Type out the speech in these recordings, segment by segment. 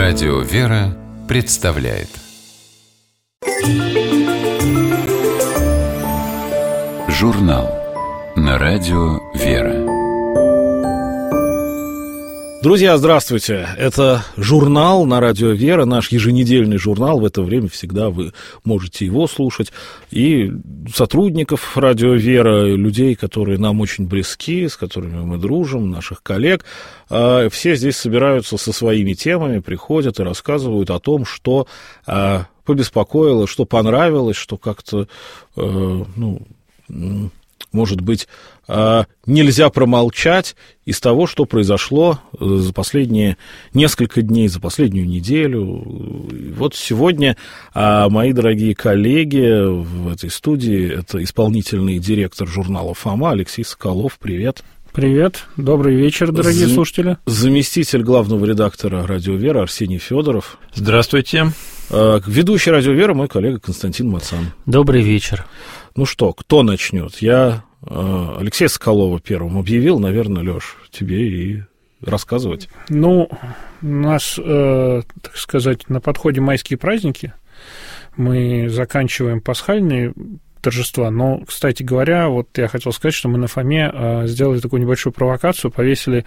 Радио «Вера» представляет журнал на Радио «Вера». Друзья, здравствуйте. Это журнал на Радио «Вера», наш еженедельный журнал. В это время всегда вы можете его слушать. И сотрудников Радио «Вера, людей, которые нам очень близки, с которыми мы дружим, наших коллег, все здесь собираются со своими темами, приходят и рассказывают о том, что побеспокоило, что понравилось, что как-то, может быть, нельзя промолчать из того, что произошло за последние несколько дней, за последнюю неделю. Вот сегодня мои дорогие коллеги в этой студии, это исполнительный директор журнала «Фома» Алексей Соколов. Привет. Привет, добрый вечер, дорогие слушатели. Заместитель главного редактора «Радио Вера» Арсений Федоров. Здравствуйте. Ведущий «Радио Вера» мой коллега Константин Мацан. Добрый вечер. Ну что, кто начнет? Я Алексея Соколова первым объявил, наверное, Лёш, тебе и рассказывать. Ну, у нас, так сказать, на подходе майские праздники. Мы заканчиваем пасхальные торжества. Но, кстати говоря, вот я хотел сказать, что мы на Фоме сделали такую небольшую провокацию, повесили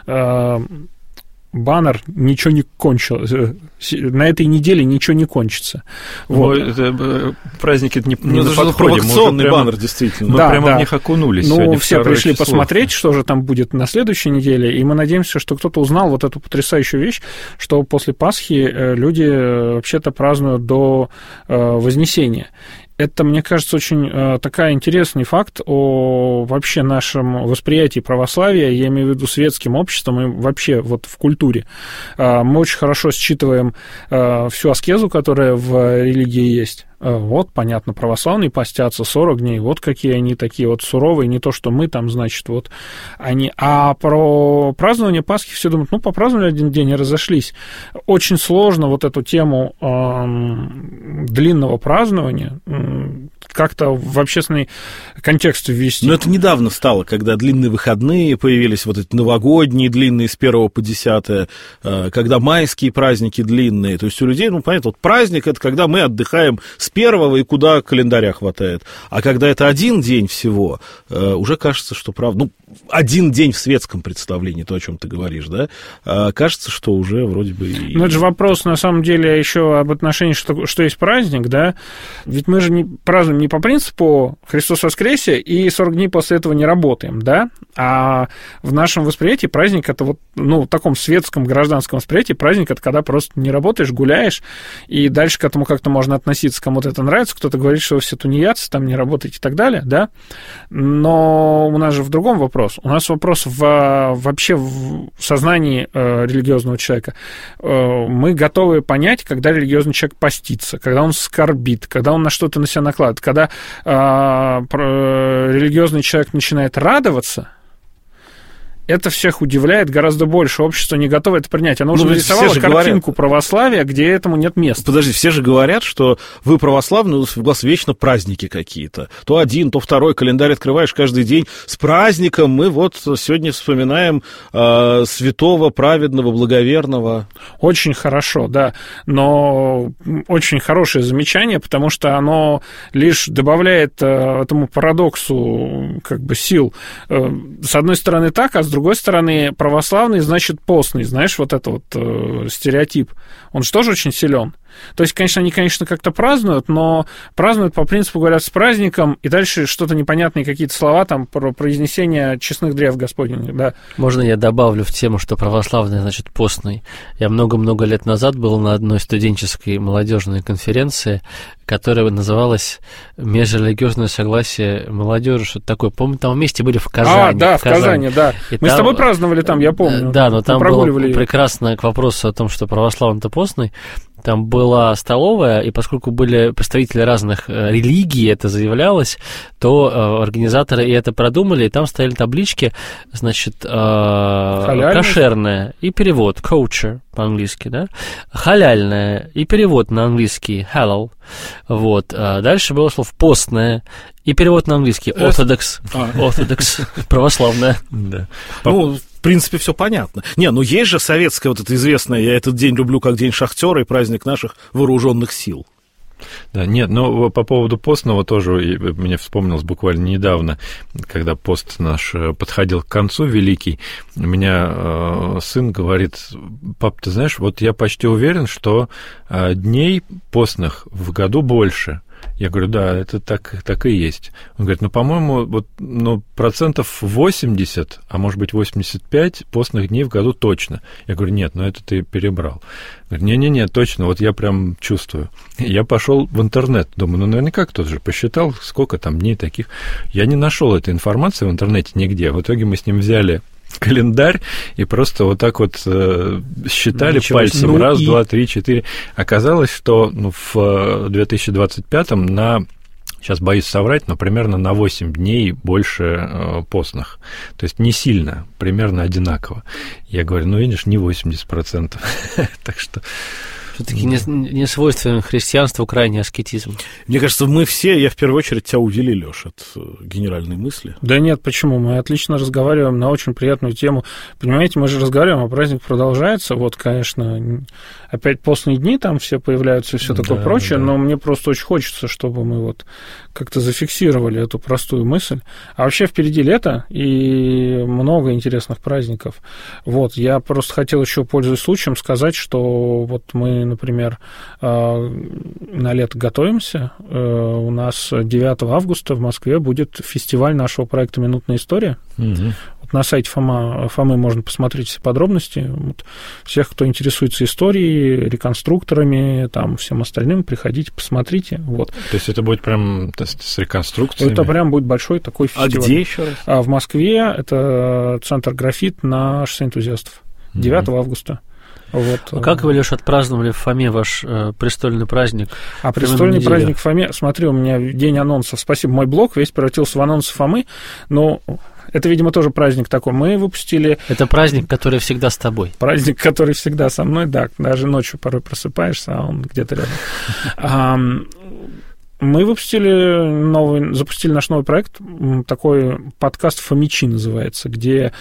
баннер «Ничего не кончилось». На этой неделе ничего не кончится. Вот. Праздники не на подходе. Провокационный баннер, действительно. Мы прямо в них окунулись. Ну, все пришли посмотреть, что же там будет на следующей неделе, и мы надеемся, что кто-то узнал вот эту потрясающую вещь, что после Пасхи люди вообще-то празднуют до Вознесения. Это, мне кажется, очень такой интересный факт о вообще нашем восприятии православия, я имею в виду светским обществом и вообще вот в культуре. Мы очень хорошо считываем всю аскезу, которая в религии есть. Вот, понятно, православные постятся 40 дней, вот какие они такие вот суровые, не то, что мы там, значит, вот они. А про празднование Пасхи все думают, попраздновали один день и разошлись. Очень сложно вот эту тему длинного празднования как-то в общественный контекст ввести. Но это недавно стало, когда длинные выходные появились, вот эти новогодние длинные с 1 по 10, когда майские праздники длинные. То есть у людей, понятно, вот праздник — это когда мы отдыхаем с 1 и куда календаря хватает. А когда это один день всего, уже кажется, что правда... один день в светском представлении, то, о чем ты говоришь, да? Кажется, что уже вроде бы... Ну, это же вопрос, на самом деле, еще об отношении, что есть праздник, да? Ведь мы же празднуем не по принципу «Христос воскресе» и 40 дней после этого не работаем, да? А в нашем восприятии праздник — это вот, в таком светском, гражданском восприятии праздник — это когда просто не работаешь, гуляешь, и дальше к этому как-то можно относиться. Кому-то это нравится, кто-то говорит, что вы все тунеядцы, там не работаете и так далее, да? Но у нас же в другом вопрос. У нас вопрос вообще в сознании религиозного человека. Мы готовы понять, когда религиозный человек постится, когда он скорбит, когда он на что-то на себя накладывает, когда религиозный человек начинает радоваться. Это всех удивляет гораздо больше. Общество не готово это принять. Оно уже нарисовало картинку православия, где этому нет места. Подожди, все же говорят, что вы православные, у вас вечно праздники какие-то. То один, то второй, календарь открываешь каждый день. С праздником мы вот сегодня вспоминаем святого, праведного, благоверного. Очень хорошо, да. Но очень хорошее замечание, потому что оно лишь добавляет этому парадоксу сил. С одной стороны так, а с другой стороны, православный значит постный. Знаешь, вот это вот стереотип. Он же тоже очень силен. То есть, конечно, они, как-то празднуют, но празднуют по принципу, говорят, с праздником, и дальше что-то непонятные какие-то слова там про произнесение честных древ Господних, да. Можно я добавлю в тему, что православный значит постный? Я много-много лет назад был на одной студенческой молодежной конференции, которая называлась «Межрелигиозное согласие молодежи», что-то такое. Помню, там вместе были в Казани. Да, в Казани, да. Мы с тобой праздновали там, я помню. Да, но там было прекрасно к вопросу о том, что православный-то постный. Там была столовая, и поскольку были представители разных религий, это заявлялось, то организаторы и это продумали, и там стояли таблички, значит, кошерная и перевод, kosher по-английски, да, халяльная и перевод на английский halal, вот, дальше было слово постное и перевод на английский orthodox, православная. Да. принципе, все понятно. Ну есть же советская вот эта известная «Я этот день люблю как день шахтера» и праздник наших вооруженных сил. Да, нет, но по поводу постного тоже мне вспомнилось буквально недавно, когда пост наш подходил к концу великий, у меня сын говорит: пап, ты знаешь, вот я почти уверен, что дней постных в году больше. Я говорю: да, это так и есть. Он говорит: по-моему, вот, 80%, а может быть 85% постных дней в году точно. Я говорю: нет, это ты перебрал. Говорит: не-не-не, точно, вот я прям чувствую. Я пошел в интернет, думаю, наверняка кто-то же посчитал, сколько там дней таких. Я не нашел этой информации в интернете нигде. В итоге мы с ним взяли календарь и просто вот так вот считали пальцем. Раз, два, три, четыре. Оказалось, что в 2025-м сейчас боюсь соврать, но примерно на 8 дней больше постных. То есть не сильно, примерно одинаково. Я говорю: видишь, не 80%. Так что... Все-таки не свойственен христианству крайний аскетизм. Мне кажется, мы все, я в первую очередь тебя удивили, Лёш, от генеральной мысли. Да нет, почему? Мы отлично разговариваем на очень приятную тему. Понимаете, мы же разговариваем, а праздник продолжается. Вот, конечно, опять постные дни там все появляются и все такое прочее, но мне просто очень хочется, чтобы мы вот как-то зафиксировали эту простую мысль. А вообще впереди лето и много интересных праздников. Вот, я просто хотел еще, пользуясь случаем, сказать, что вот мы, например, на лето готовимся. У нас 9 августа в Москве будет фестиваль нашего проекта «Минутная история». Угу. Вот на сайте Фомы можно посмотреть все подробности. Вот всех, кто интересуется историей, реконструкторами, там, всем остальным, приходите, посмотрите. Вот. То есть это будет прям с реконструкциями? Это прям будет большой такой фестиваль. А где еще раз? В Москве это центр «Графит» на шоссе энтузиастов. 9 августа. Вот. А как вы, Лёш, отпраздновали в Фоме ваш престольный праздник? А престольный праздник в Фоме, смотри, у меня день анонсов. Спасибо, мой блог весь превратился в анонсы Фомы, но это, видимо, тоже праздник такой. Мы выпустили... Это праздник, который всегда с тобой. Праздник, который всегда со мной, да. Даже ночью порой просыпаешься, а он где-то рядом. Мы запустили наш новый проект, такой подкаст «Фомичи» называется, где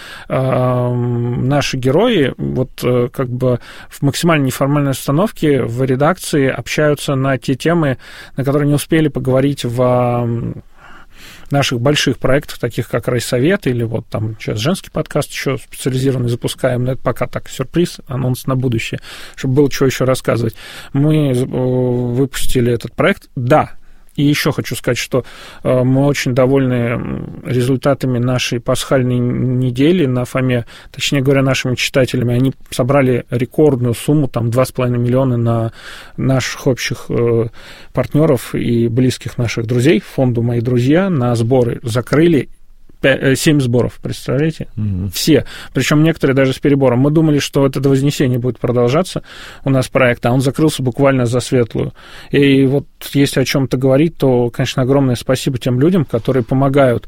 наши герои вот как бы в максимально неформальной обстановке в редакции общаются на те темы, на которые не успели поговорить в наших больших проектах, таких как «Райсовет» или вот там сейчас женский подкаст еще специализированный запускаем, но это пока так сюрприз, анонс на будущее, чтобы было что еще рассказывать. Мы выпустили этот проект, да. И еще хочу сказать, что мы очень довольны результатами нашей пасхальной недели на Фоме, точнее говоря, нашими читателями. Они собрали рекордную сумму, там 2,5 миллиона на наших общих партнеров и близких наших друзей, фонду «Мои друзья», на сборы закрыли 7 сборов, представляете? Все. Причем некоторые даже с перебором. Мы думали, что это до Вознесения будет продолжаться у нас проект, а он закрылся буквально за светлую. И вот если о чем-то говорить, то, конечно, огромное спасибо тем людям, которые помогают.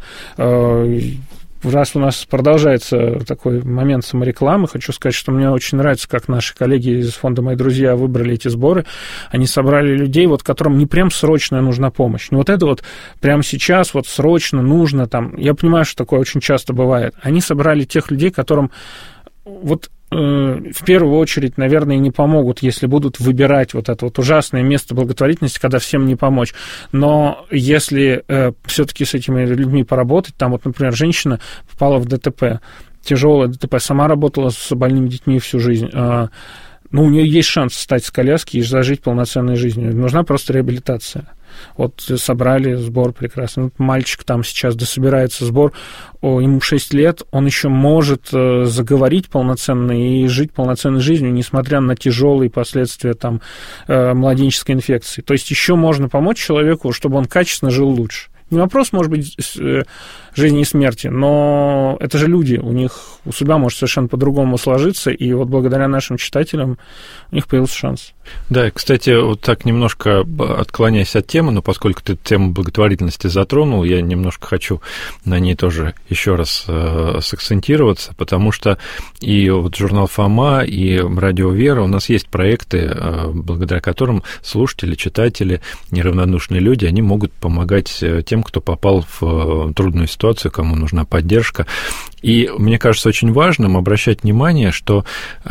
Раз у нас продолжается такой момент саморекламы, хочу сказать, что мне очень нравится, как наши коллеги из фонда «Мои друзья» выбрали эти сборы. Они собрали людей, вот, которым не прям срочная нужна помощь. Не вот это вот прямо сейчас вот срочно нужно там. Я понимаю, что такое очень часто бывает. Они собрали тех людей, которым вот в первую очередь, наверное, не помогут, если будут выбирать вот это вот ужасное место благотворительности, когда всем не помочь. Но если все-таки с этими людьми поработать, там вот, например, женщина попала в ДТП, тяжелое ДТП, сама работала с больными детьми всю жизнь, у нее есть шанс встать с коляски и зажить полноценной жизнью. Нужна просто реабилитация. Вот собрали сбор прекрасный. Мальчик там сейчас дособирается сбор, ему 6 лет, он еще может заговорить полноценно и жить полноценной жизнью, несмотря на тяжелые последствия там, младенческой инфекции. То есть еще можно помочь человеку, чтобы он качественно жил лучше. Не вопрос, может быть, жизни и смерти, но это же люди, у судьба может совершенно по-другому сложиться, и вот благодаря нашим читателям у них появился шанс. Да, кстати, вот так немножко отклоняясь от темы, но поскольку ты тему благотворительности затронул, я немножко хочу на ней тоже еще раз сакцентироваться, потому что и вот журнал «Фома», и радио «Вера» у нас есть проекты, благодаря которым слушатели, читатели, неравнодушные люди, они могут помогать тем, кто попал в трудную ситуацию. ситуацию, кому нужна поддержка. И мне кажется очень важным обращать внимание, что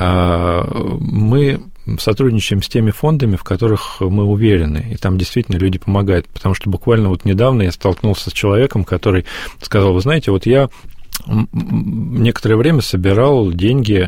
мы сотрудничаем с теми фондами, в которых мы уверены, и там действительно люди помогают, потому что буквально вот недавно я столкнулся с человеком, который сказал: вы знаете, вот я некоторое время собирал деньги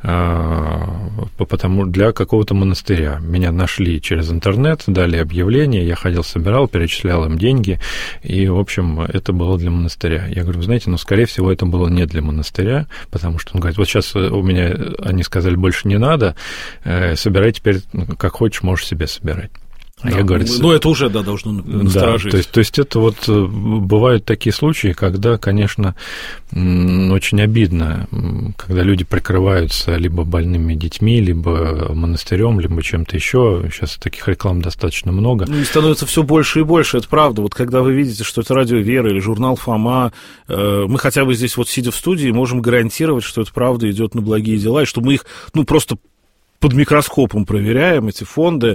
для какого-то монастыря. Меня нашли через интернет, дали объявление, я ходил, собирал, перечислял им деньги, и, в общем, это было для монастыря. Я говорю: вы знаете, скорее всего, это было не для монастыря, потому что он говорит: вот сейчас у меня, они сказали, больше не надо, собирай теперь как хочешь, можешь себе собирать. Да, я говорю, это уже, должно насторожить. Да, то есть это вот бывают такие случаи, когда, конечно, очень обидно, когда люди прикрываются либо больными детьми, либо монастырем, либо чем-то еще. Сейчас таких реклам достаточно много. И становится все больше и больше, это правда. Вот когда вы видите, что это радио «Вера» или журнал «Фома», мы хотя бы здесь, вот сидя в студии, можем гарантировать, что это правда идет на благие дела, и что мы их, просто под микроскопом проверяем, эти фонды,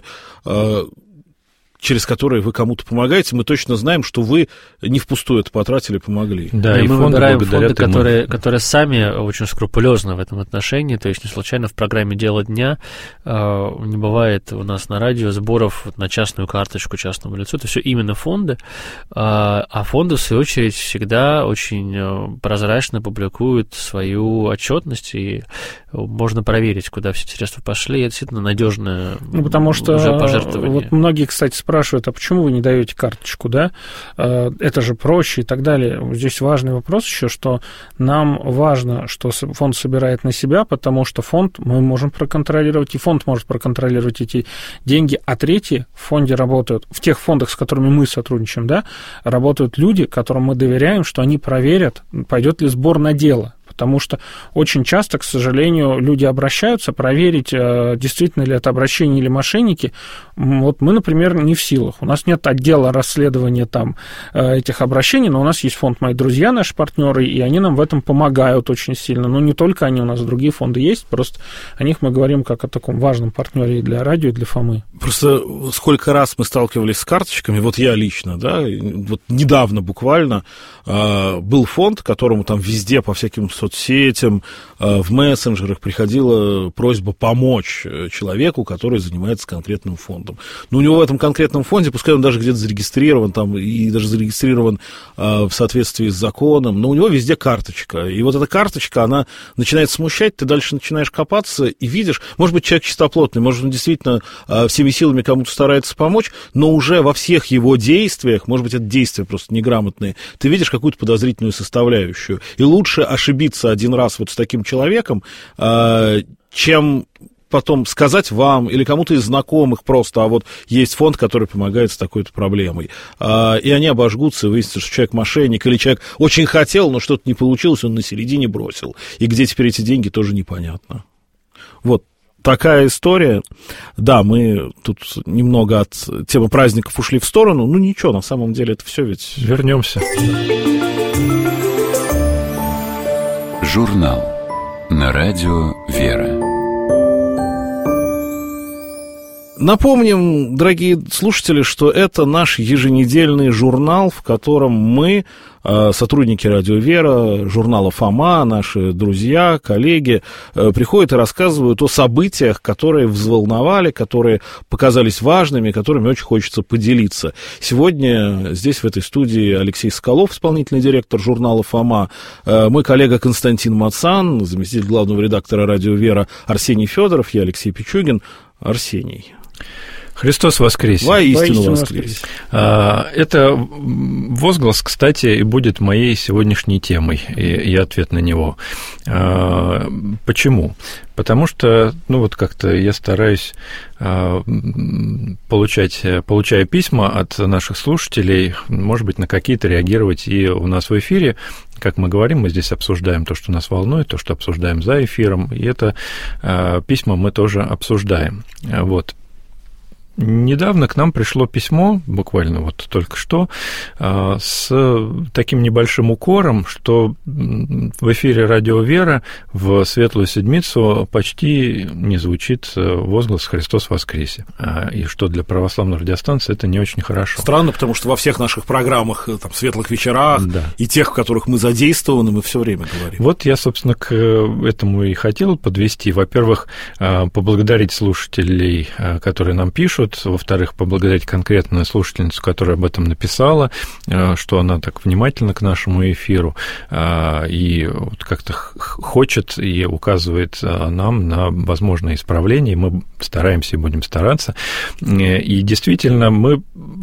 через которые вы кому-то помогаете, мы точно знаем, что вы не впустую это потратили, помогли. Да, и мы выбираем фонды, которые сами очень скрупулезны в этом отношении, то есть не случайно в программе «Дело дня» не бывает у нас на радио сборов на частную карточку частному лицу, это все именно фонды, а фонды, в свою очередь, всегда очень прозрачно публикуют свою отчетность, и можно проверить, куда все эти средства пошли, это действительно надежное потому что уже пожертвование. Вот многие, кстати, спрашивают: а почему вы не даете карточку, да? Это же проще и так далее. Здесь важный вопрос еще, что нам важно, что фонд собирает на себя, потому что фонд мы можем проконтролировать, и фонд может проконтролировать эти деньги, а третьи в фонде работают, в тех фондах, с которыми мы сотрудничаем, да, работают люди, которым мы доверяем, что они проверят, пойдет ли сбор на дело. Потому что очень часто, к сожалению, люди обращаются проверить, действительно ли это обращение или мошенники. Вот мы, например, не в силах. У нас нет отдела расследования этих обращений, но у нас есть фонд «Мои друзья», наши партнеры, и они нам в этом помогают очень сильно. Но не только они, у нас другие фонды есть, просто о них мы говорим как о таком важном партнере и для радио, и для Фомы. Просто сколько раз мы сталкивались с карточками, вот я лично, да, вот недавно буквально был фонд, которому там везде по всяким соцсетям, в мессенджерах приходила просьба помочь человеку, который занимается конкретным фондом. Но у него в этом конкретном фонде, пускай он даже где-то зарегистрирован там, и даже зарегистрирован в соответствии с законом, но у него везде карточка. И вот эта карточка, она начинает смущать, ты дальше начинаешь копаться и видишь, может быть, человек чистоплотный, может, он действительно всеми силами кому-то старается помочь, но уже во всех его действиях, может быть, это действия просто неграмотные, ты видишь какую-то подозрительную составляющую. И лучше ошибиться один раз вот с таким человеком, чем потом сказать вам или кому-то из знакомых просто: а вот есть фонд, который помогает с такой-то проблемой. И они обожгутся, и выяснится, что человек мошенник, или человек очень хотел, но что-то не получилось, он на середине бросил. И где теперь эти деньги, тоже непонятно. Вот такая история. Да, мы тут немного от темы праздников ушли в сторону, ну ничего, на самом деле это все ведь... Вернемся. Журнал на радио «Вера». Напомним, дорогие слушатели, что это наш еженедельный журнал, в котором мы, сотрудники радио «Вера», журнала «Фома», наши друзья, коллеги, приходят и рассказывают о событиях, которые взволновали, которые показались важными, которыми очень хочется поделиться. Сегодня здесь, в этой студии, Алексей Соколов, исполнительный директор журнала «Фома», мой коллега Константин Мацан, заместитель главного редактора радио «Вера» Арсений Федоров, я Алексей Пичугин. Арсений. Христос воскресе! Воистину воскресе! Это возглас, кстати, и будет моей сегодняшней темой, и ответ на него. Почему? Потому что, вот как-то я стараюсь получая письма от наших слушателей, может быть, на какие-то реагировать и у нас в эфире. Как мы говорим, мы здесь обсуждаем то, что нас волнует, то, что обсуждаем за эфиром, и это письма мы тоже обсуждаем. Вот. недавно к нам пришло письмо, буквально вот только что, с таким небольшим укором, что в эфире «Радио Вера» в Светлую Седмицу почти не звучит возглас «Христос воскресе», и что для православной радиостанции это не очень хорошо. Странно, потому что во всех наших программах, там, «Светлых вечерах», да, и тех, в которых мы задействованы, мы все время говорим. Вот я, собственно, к этому и хотел подвести. Во-первых, поблагодарить слушателей, которые нам пишут. Во-вторых, поблагодарить конкретную слушательницу, которая об этом написала, что она так внимательна к нашему эфиру и вот как-то хочет и указывает нам на возможные исправления. Мы стараемся и будем стараться. И действительно, мы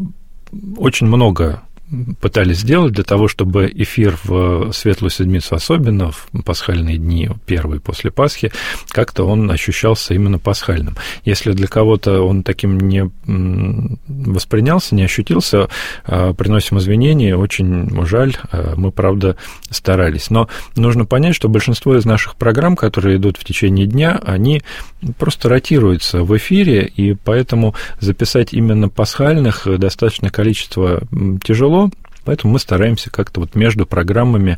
очень много пытались сделать для того, чтобы эфир в Светлую Седмицу, особенно в пасхальные дни, первые после Пасхи, как-то он ощущался именно пасхальным. Если для кого-то он таким не воспринялся, не ощутился, приносим извинения, очень жаль, мы, правда, старались. Но нужно понять, что большинство из наших программ, которые идут в течение дня, они просто ротируются в эфире, и поэтому записать именно пасхальных достаточное количество тяжело. Поэтому мы стараемся как-то вот между программами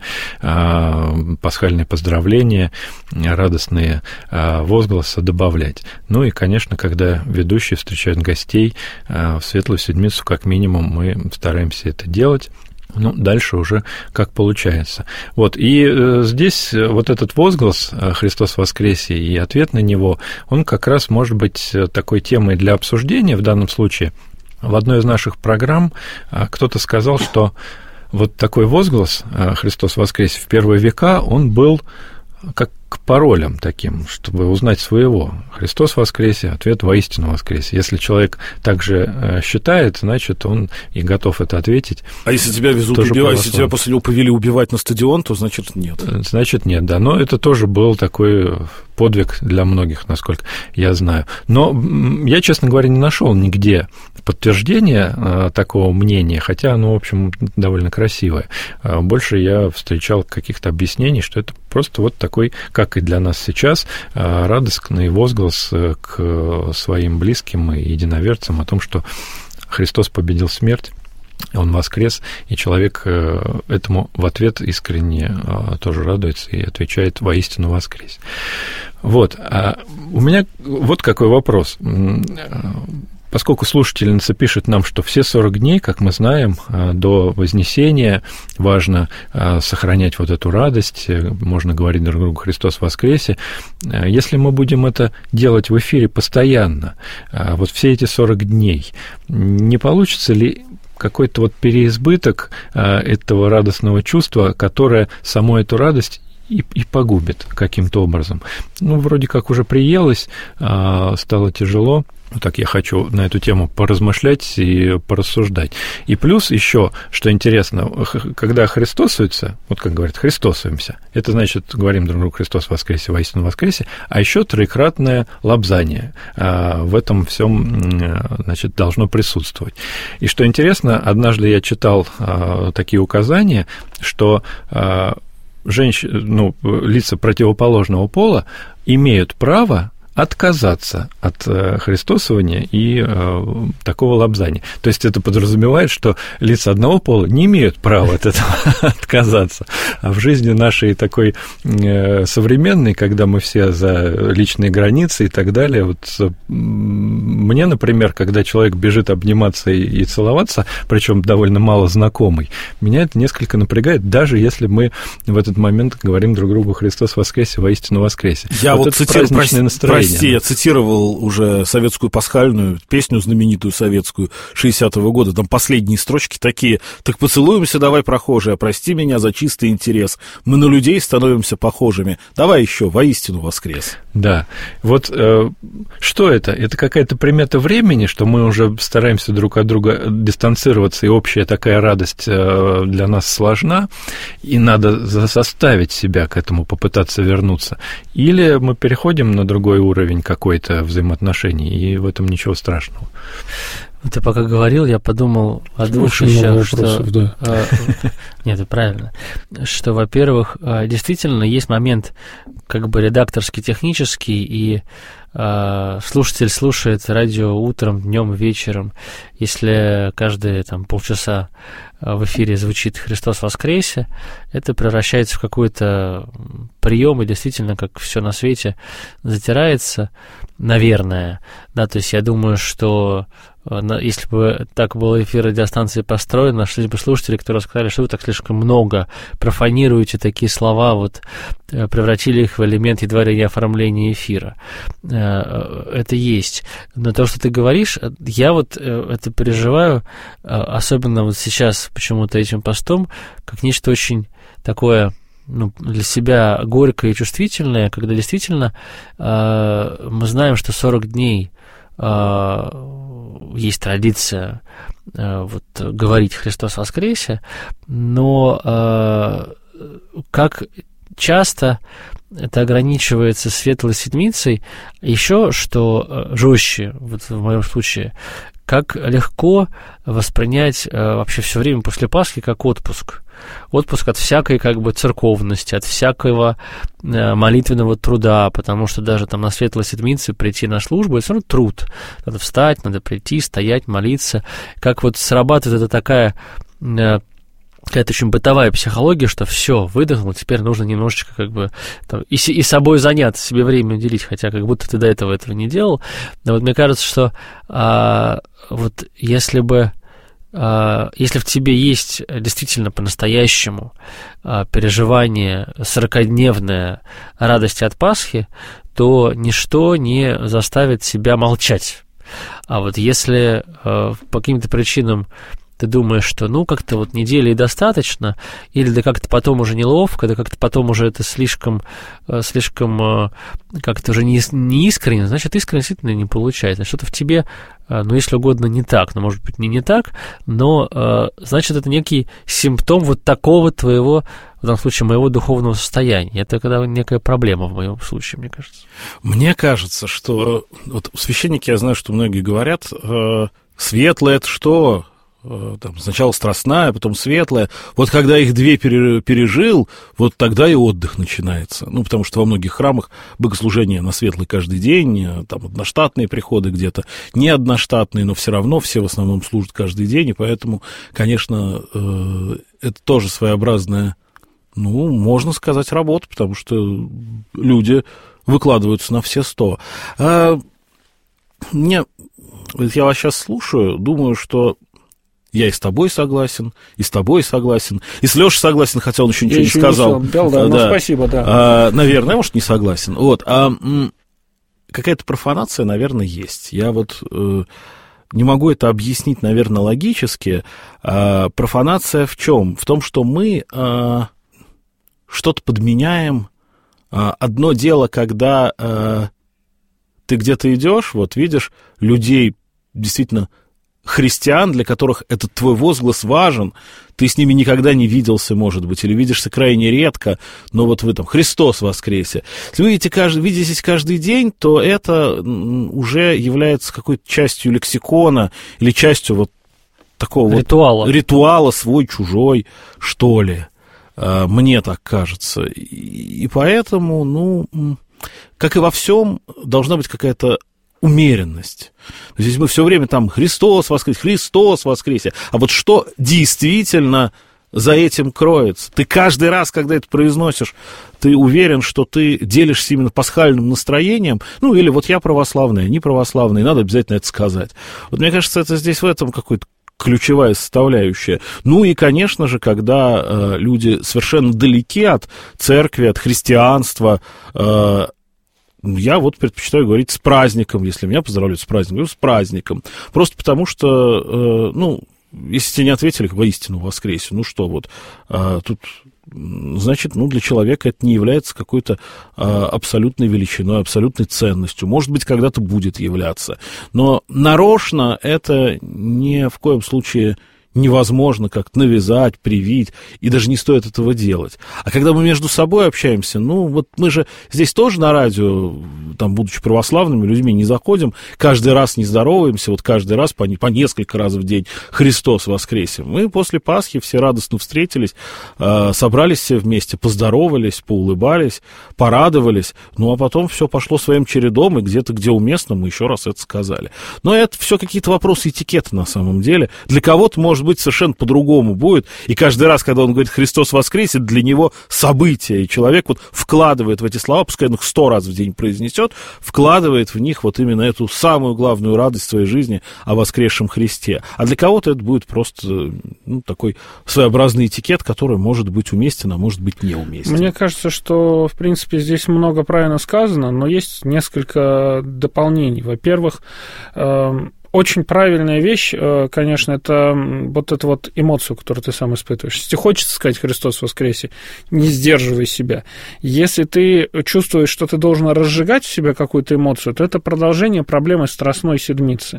пасхальные поздравления, радостные возгласы добавлять. Ну и, конечно, когда ведущие встречают гостей в Светлую Седмицу, как минимум, мы стараемся это делать. Ну, дальше уже как получается. Вот, и здесь вот этот возглас «Христос воскресе» и ответ на него, он как раз может быть такой темой для обсуждения в данном случае. В одной из наших программ кто-то сказал, что вот такой возглас «Христос воскресе» в первые века, он был как к паролям таким, чтобы узнать своего. Христос воскресе, ответ воистину воскресе. Если человек также считает, значит, он и готов это ответить. А если тебя везут убивать, если тебя после него повели убивать на стадион, то значит нет. Значит нет, да. Но это тоже был такой подвиг для многих, насколько я знаю. Но я, честно говоря, не нашел нигде подтверждения такого мнения, хотя оно, в общем, довольно красивое. Больше я встречал каких-то объяснений, что это просто вот такой, как и для нас сейчас, радостный возглас к своим близким и единоверцам о том, что Христос победил смерть, Он воскрес, и человек этому в ответ искренне тоже радуется и отвечает «воистину воскрес». Вот. А у меня вот какой вопрос. Поскольку слушательница пишет нам, что все 40 дней, как мы знаем, до Вознесения важно сохранять вот эту радость, можно говорить друг другу «Христос воскресе», если мы будем это делать в эфире постоянно, вот все эти 40 дней, не получится ли какой-то вот переизбыток этого радостного чувства, которое саму эту радость и погубит каким-то образом? Ну, вроде как уже приелось, стало тяжело. Так я хочу на эту тему поразмышлять и порассуждать. И плюс еще, что интересно, когда христосуется, вот как говорят, христосуемся, это значит, говорим друг другу «Христос воскресе, воистину воскресе», а еще троекратное лобзание в этом всем, значит, должно присутствовать. И что интересно, однажды я читал такие указания, что лица противоположного пола имеют право отказаться от христосования и такого лобзания. То есть это подразумевает, что лица одного пола не имеют права от этого отказаться. А в жизни нашей такой современной, когда мы все за личные границы и так далее, вот мне, например, когда человек бежит обниматься и целоваться, причем довольно мало знакомый, меня это несколько напрягает, даже если мы в этот момент говорим друг другу «Христос воскресе, воистину воскресе». Я вот цитирую, прости, я цитировал уже советскую пасхальную песню, знаменитую советскую 60-го года, там последние строчки такие: «Так поцелуемся, давай, прохожие, прости меня за чистый интерес, мы на людей становимся похожими, давай еще, воистину воскрес». Да, вот что это? Это какая-то примета времени, что мы уже стараемся друг от друга дистанцироваться, и общая такая радость для нас сложна, и надо заставить себя к этому попытаться вернуться? Или мы переходим на другой уровень какой-то взаимоотношений, и в этом ничего страшного? Ты пока говорил, я подумал о двух вещах, что... Да. Нет, это правильно. Что, во-первых, действительно есть момент как бы редакторский, технический, и слушатель слушает радио утром, днем, вечером. Если каждые там полчаса в эфире звучит «Христос воскресе», это превращается в какой-то прием, и действительно, как все на свете, затирается, наверное. Да, то есть я думаю, что если бы так был эфир радиостанции построен, нашлись бы слушатели, которые сказали, что вы так слишком много профанируете такие слова, вот превратили их в элемент едва ли не оформления эфира. Это есть. Но то, что ты говоришь, я вот это переживаю, особенно вот сейчас почему-то этим постом, как нечто очень такое, ну, для себя горькое и чувствительное, когда действительно мы знаем, что 40 дней есть традиция вот, говорить «Христос воскресе», но как часто это ограничивается Светлой Седмицей, еще что жестче, вот в моем случае, как легко воспринять вообще все время после Пасхи как отпуск. Отпуск от всякой как бы церковности, от всякого молитвенного труда, потому что даже там на Светлой Седмице прийти на службу, это все равно труд. Надо встать, надо прийти, стоять, молиться. Как вот срабатывает это такая какая-то очень бытовая психология, что все, выдохнул, теперь нужно немножечко как бы там, и собой заняться, себе время уделить, хотя как будто ты до этого не делал. Но вот мне кажется, что вот если в тебе есть действительно по-настоящему переживание 40-дневное радости от Пасхи, то ничто не заставит себя молчать. А вот если по каким-то причинам ты думаешь, что ну как-то вот недели и достаточно, или да как-то потом уже неловко, да как-то потом уже это слишком как-то уже не искренне, значит, искренне действительно не получается. Что-то в тебе, ну, если угодно, не так, но, может быть, не так, но, значит, это некий симптом вот такого твоего, в данном случае, моего духовного состояния. Это когда некая проблема в моем случае, мне кажется. Мне кажется, что вот священники, я знаю, что многие говорят, светлое — это что? Там, сначала страстная, потом светлая. Вот когда их две пережил, вот тогда и отдых начинается. Ну, потому что во многих храмах богослужения на светлый каждый день, там одноштатные приходы где-то, не одноштатные, но все равно все в основном служат каждый день, и поэтому, конечно, это тоже своеобразная, ну, можно сказать, работа, потому что люди выкладываются на все 100. Я вас сейчас слушаю, думаю, что я и с тобой согласен, и с тобой согласен, и с Лешей согласен, хотя он еще ничего не сказал. Да. Спасибо, да. Наверное, может, не согласен. Вот. Какая-то профанация, наверное, есть. Я вот не могу это объяснить, наверное, логически. Профанация в чем? В том, что мы что-то подменяем. Одно дело, когда ты где-то идешь, вот видишь людей действительно христиан, для которых этот твой возглас важен, ты с ними никогда не виделся, может быть, или видишься крайне редко, но вот вы там «Христос воскресе». Если вы видитесь каждый день, то это уже является какой-то частью лексикона или частью вот такого ритуала свой-чужой, что ли. Мне так кажется. И поэтому, ну, как и во всем, должна быть какая-то умеренность. То есть мы все время там «Христос воскресе», а вот что действительно за этим кроется? Ты каждый раз, когда это произносишь, ты уверен, что ты делишься именно пасхальным настроением? Ну, или вот я православный, они православные, надо обязательно это сказать. Вот мне кажется, это здесь в этом какой-то ключевая составляющая. Ну и, конечно же, когда люди совершенно далеки от церкви, от христианства, я вот предпочитаю говорить с праздником, если меня поздравляют с праздником, говорю с праздником. Просто потому что, ну, если тебе не ответили воистину воскресе, ну что вот, тут, значит, ну, для человека это не является какой-то абсолютной величиной, абсолютной ценностью. Может быть, когда-то будет являться. Но нарочно это ни в коем случае невозможно как-то навязать, привить, и даже не стоит этого делать. А когда мы между собой общаемся, ну, вот мы же здесь тоже на радио там, будучи православными людьми, не заходим, каждый раз не здороваемся, вот каждый раз по несколько раз в день Христос воскресе. Мы после Пасхи все радостно встретились, собрались все вместе, поздоровались, поулыбались, порадовались, ну, а потом все пошло своим чередом, и где-то, где уместно, мы еще раз это сказали. Но это все какие-то вопросы этикета на самом деле. Для кого-то, может быть, совершенно по-другому будет, и каждый раз, когда он говорит «Христос воскресит», для него событие, и человек вот вкладывает в эти слова, пускай он их 100 раз в день произнесет, вкладывает в них вот именно эту самую главную радость своей жизни о воскресшем Христе. А для кого-то это будет просто такой своеобразный этикет, который может быть уместен, а может быть неуместен. Мне кажется, что, в принципе, здесь много правильно сказано, но есть несколько дополнений. Во-первых, очень правильная вещь, конечно, это вот эту вот эмоцию, которую ты сам испытываешь. Если хочется сказать «Христос воскресе», не сдерживай себя. Если ты чувствуешь, что ты должен разжигать в себе какую-то эмоцию, то это продолжение проблемы страстной седмицы.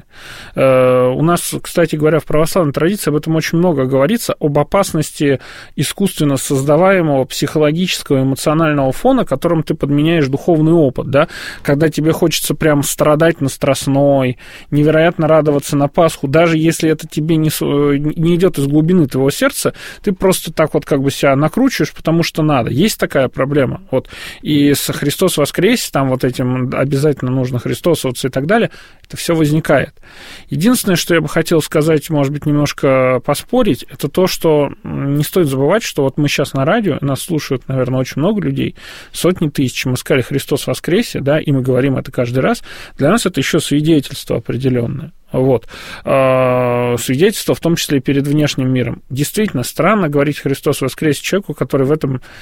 У нас, кстати говоря, в православной традиции об этом очень много говорится, об опасности искусственно создаваемого психологического эмоционального фона, которым ты подменяешь духовный опыт, да? Когда тебе хочется прям страдать на страстной, невероятно радоваться на Пасху, даже если это тебе не идет из глубины твоего сердца, ты просто так вот как бы себя накручиваешь, потому что надо. Есть такая проблема. Вот. И с «Христос воскресе», там вот этим обязательно нужно христосоваться и так далее, это все возникает. Единственное, что я бы хотел сказать, может быть, немножко поспорить, это то, что не стоит забывать, что вот мы сейчас на радио, нас слушают, наверное, очень много людей, сотни тысяч, мы сказали «Христос воскресе», да, и мы говорим это каждый раз, для нас это еще свидетельство определенное. Вот. Свидетельство, в том числе и перед внешним миром. Действительно, странно говорить «Христос воскресе» человеку, который в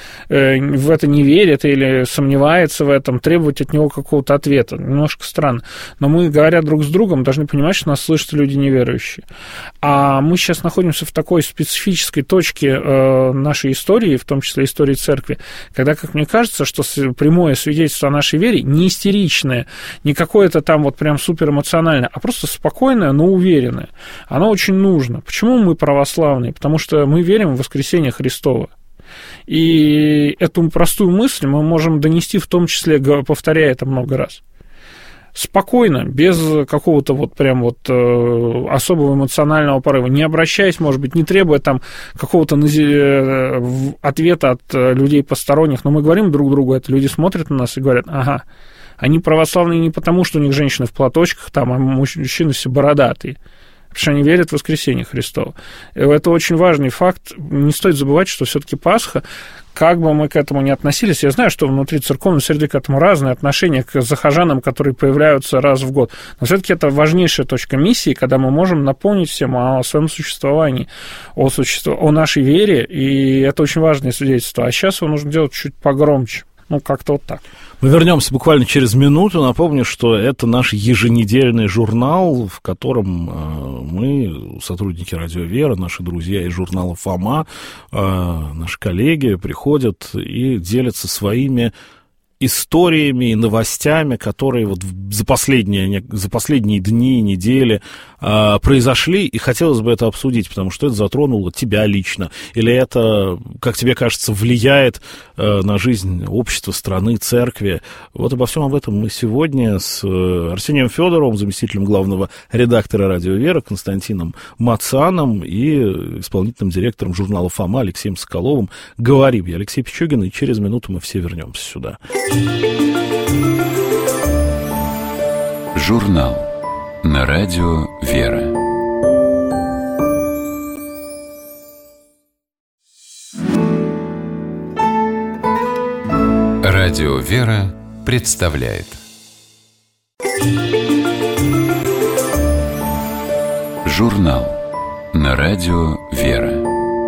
это не верит или сомневается в этом, требовать от него какого-то ответа. Немножко странно. Но мы, говоря друг с другом, должны понимать, что нас слышат люди неверующие. А мы сейчас находимся в такой специфической точке нашей истории, в том числе истории церкви, когда, как мне кажется, что прямое свидетельство о нашей вере не истеричное, не какое-то там вот прям суперэмоциональное, а просто спокойное, но уверенное. Оно очень нужно. Почему мы православные? Потому что мы верим в воскресение Христова. И эту простую мысль мы можем донести, в том числе, повторяя это много раз. Спокойно, без какого-то вот прям вот особого эмоционального порыва, не обращаясь, может быть, не требуя там какого-то ответа от людей посторонних, но мы говорим друг другу это, люди смотрят на нас и говорят: ага, они православные не потому, что у них женщины в платочках, там, а мужчины все бородатые, потому что они верят в воскресение Христова. И это очень важный факт. Не стоит забывать, что все-таки Пасха, как бы мы к этому ни относились, я знаю, что внутри церковной среды к этому разные отношения к захожанам, которые появляются раз в год, но все-таки это важнейшая точка миссии, когда мы можем напомнить всем о своем существовании, о нашей вере, и это очень важное свидетельство. А сейчас его нужно делать чуть погромче. Ну, как-то вот так. Мы вернемся буквально через минуту. Напомню, что это наш еженедельный журнал, в котором мы, сотрудники «Радио Вера», наши друзья из журнала «Фома», наши коллеги приходят и делятся своими историями и новостями, которые вот за последние дни, недели произошли, и хотелось бы это обсудить, потому что это затронуло тебя лично, или это, как тебе кажется, влияет на жизнь общества, страны, церкви. Вот обо всем об этом мы сегодня с Арсением Федоровым, заместителем главного редактора «Радио Вера», Константином Мацаном и исполнительным директором журнала «Фома» Алексеем Соколовым говорим. Я Алексей Пичугин, и через минуту мы все вернемся сюда. Журнал на радио «Вера». Радио «Вера» представляет журнал на радио «Вера».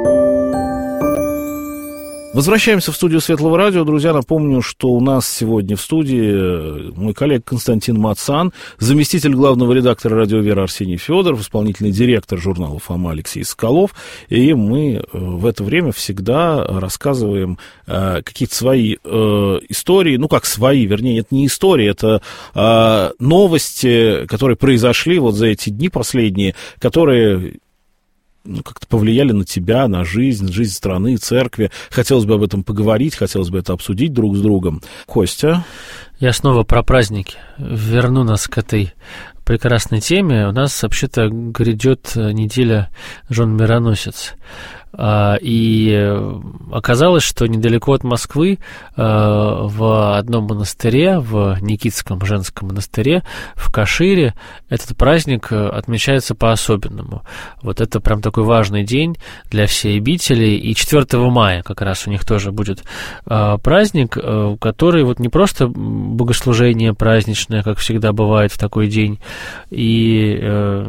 Возвращаемся в студию Светлого радио. Друзья, напомню, что у нас сегодня в студии мой коллега Константин Мацан, заместитель главного редактора «Радио Вера» Арсений Федоров, исполнительный директор журнала «Фома» Алексей Соколов. И мы в это время всегда рассказываем какие-то свои истории, ну как свои, вернее, это не истории, это новости, которые произошли вот за эти дни последние, которые как-то повлияли на тебя, на жизнь страны, церкви. Хотелось бы об этом поговорить, хотелось бы это обсудить друг с другом. Костя? Я снова про праздники. Верну нас к этой прекрасной теме. У нас вообще-то грядет неделя Жен Мироносец. И оказалось, что недалеко от Москвы в одном монастыре, в Никитском женском монастыре, в Кашире, этот праздник отмечается по-особенному. Вот это прям такой важный день для всей обители. И 4 мая как раз у них тоже будет праздник, который вот не просто богослужение праздничное, как всегда бывает в такой день, и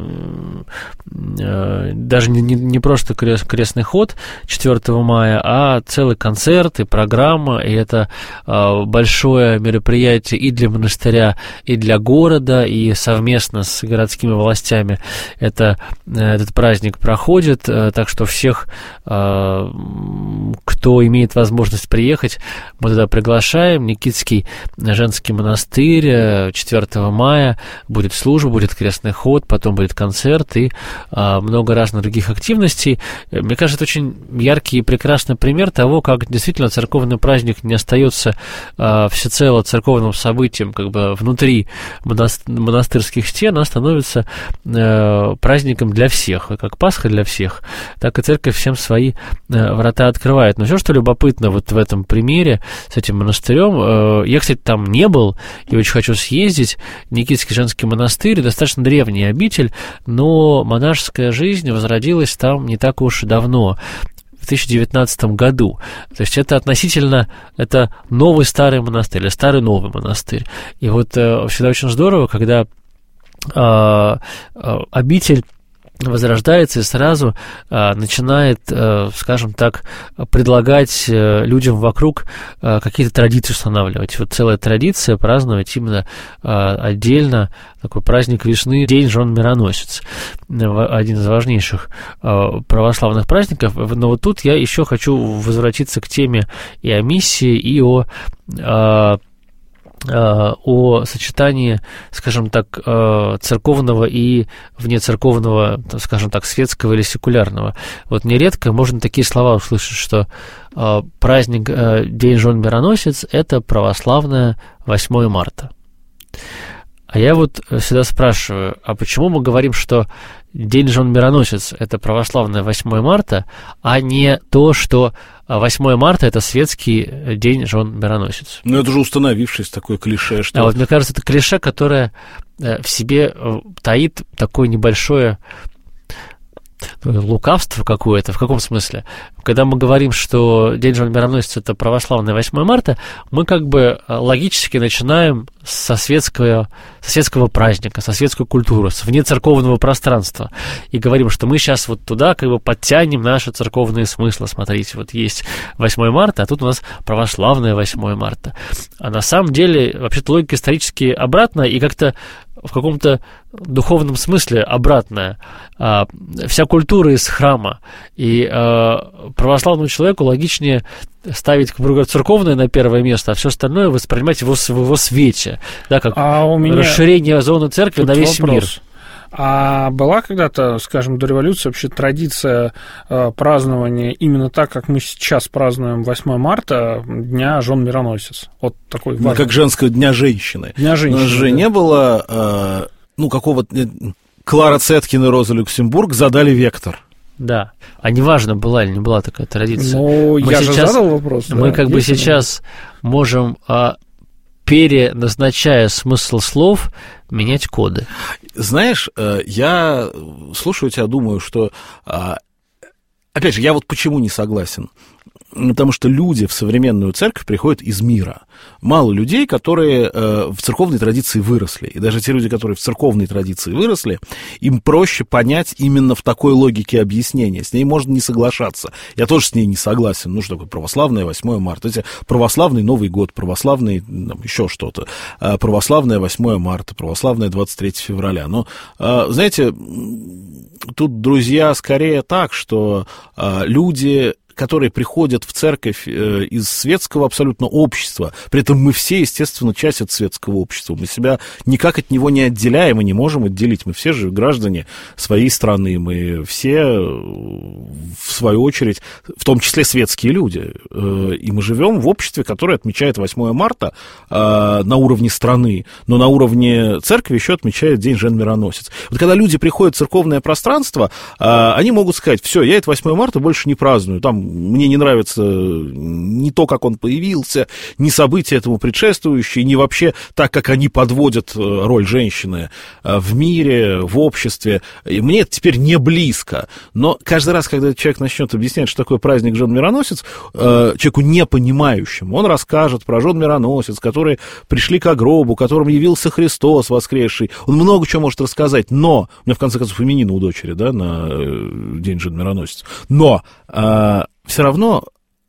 даже не просто крестный ход 4 мая, а целый концерт и программа, и это большое мероприятие и для монастыря, и для города, и совместно с городскими властями этот праздник проходит, так что всех, кто имеет возможность приехать, мы туда приглашаем. Никитский женский монастырь, 4 мая будет служба, будет крестный ход, потом будет концерт и много разных других активностей. Мне кажется, это очень яркий и прекрасный пример того, как действительно церковный праздник не остается всецело церковным событием как бы внутри монастырских стен, а становится праздником для всех. И как Пасха для всех, так и церковь всем свои врата открывает. Но все, что любопытно вот в этом примере с этим монастырем, я, кстати, там не был и очень хочу съездить. Никитский женский монастырь, достаточно древний обитель, но монашеская жизнь возродилась там не так уж и давно, в 2019 году. То есть это относительно, это новый старый монастырь, или старый новый монастырь. И вот всегда очень здорово, когда обитель возрождается и сразу начинает, скажем так, предлагать людям вокруг какие-то традиции устанавливать. Вот целая традиция праздновать именно отдельно такой праздник весны, День Жен Мироносец, один из важнейших православных праздников. Но вот тут я еще хочу возвратиться к теме и о миссии, и о сочетании, скажем так, церковного и внецерковного, скажем так, светского или секулярного. Вот нередко можно такие слова услышать, что праздник День Жен Мироносец – это православное 8 марта. А я вот всегда спрашиваю, а почему мы говорим, что День Жен Мироносец – это православное 8 марта, а не то, что 8 марта – это светский День Жен Мироносец? Ну, это же установившееся такое клише, что... А вот мне кажется, это клише, которое в себе таит такое небольшое лукавство какое-то. В каком смысле? Когда мы говорим, что День Жен Мироносец – это православное 8 марта, мы как бы логически начинаем со светского праздника, со светской культуры, с внецерковного пространства. И говорим, что мы сейчас вот туда как бы подтянем наши церковные смыслы. Смотрите, вот есть 8 марта, а тут у нас православное 8 марта. А на самом деле, вообще-то логика исторически обратная и как-то в каком-то духовном смысле обратная. Вся культура из храма. И православному человеку логичнее ставить, как бы говорят, церковное на первое место, а все остальное воспринимать в его свете. Да, как расширение зоны церкви на весь мир. А была когда-то, скажем, до революции вообще традиция празднования именно так, как мы сейчас празднуем 8 марта, Дня Жен Мироносец? Вот такой важный. Как женского Дня женщины. Дня женщины. У нас же не было, какого-то... Клара Цеткин и Роза Люксембург задали вектор. Да. А неважно, была или не была такая традиция. Ну, я же задал вопрос. Мы как бы сейчас можем, переназначая смысл слов, менять коды. Знаешь, я слушаю тебя, думаю, что... Опять же, я вот почему не согласен. Потому что люди в современную церковь приходят из мира. Мало людей, которые в церковной традиции выросли. И даже те люди, которые в церковной традиции выросли, им проще понять именно в такой логике объяснения. С ней можно не соглашаться. Я тоже с ней не согласен. Ну, что такое православное 8 марта? Эти православный Новый год, православный еще что-то. Православное 8 марта, православное 23 февраля. Но, знаете, тут, друзья, скорее так, что люди... которые приходят в церковь из светского абсолютно общества, при этом мы все, естественно, часть от светского общества, мы себя никак от него не отделяем и не можем отделить, мы все же граждане своей страны, мы все, в свою очередь, в том числе светские люди, и мы живем в обществе, которое отмечает 8 марта на уровне страны, но на уровне церкви еще отмечает День Жен-Мироносец. Вот когда люди приходят в церковное пространство, они могут сказать: все, я это 8 марта больше не праздную, там мне не нравится ни то, как он появился, ни события этому предшествующие, ни вообще так, как они подводят роль женщины в мире, в обществе. И мне это теперь не близко. Но каждый раз, когда человек начнет объяснять, что такое праздник Жен-Мироносец, человеку не понимающему, он расскажет про Жен-Мироносец, которые пришли к гробу, которым явился Христос воскресший. Он много чего может рассказать, но... У меня, в конце концов, именины у дочери, да, на День Жен-Мироносец. Но все равно